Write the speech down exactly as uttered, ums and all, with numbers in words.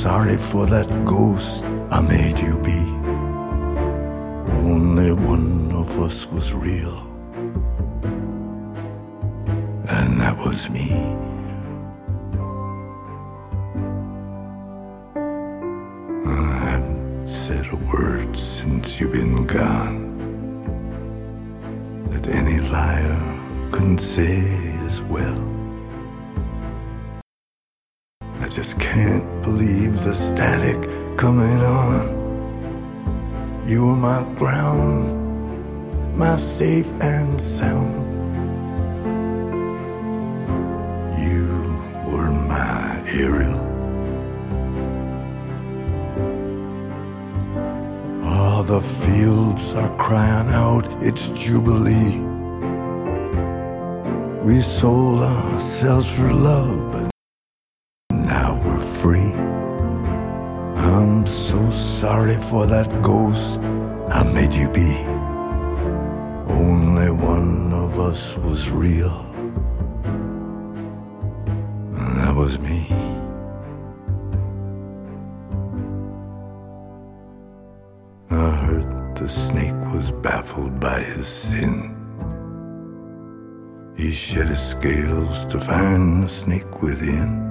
sorry for that ghost I made you be. Only one of us was real, and that was me. I haven't said a word since you've been gone that any liar couldn't say as well. I just can't believe the static coming on. You were my ground, my safe and sound. You were my Ariel. Oh, the fields are crying out, it's Jubilee. We sold ourselves for love, but now we're free. I'm so sorry for that ghost I made you be. Only one of us was real, and that was me. I heard the snake was baffled by his sin. He shed his scales to find the snake within.